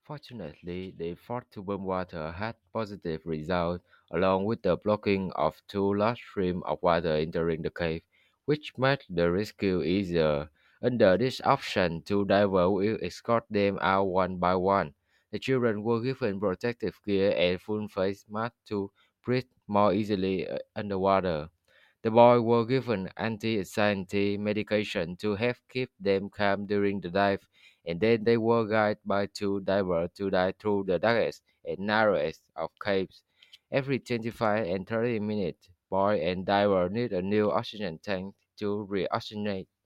Fortunately, the effort to burn water had positive results, along with the blocking of two large streams of water entering the cave, which made the rescue easier. Under this option, two divers will escort them out one by one. The children were given protective gear and full face masks to breathe more easily underwater. The boys were given anti-anxiety medication to help keep them calm during the dive, and then they were guided by two divers to dive through the darkest and narrowest of caves. Every 25 and 30 minutes, boy and diver need a new oxygen tank to reoxygenate.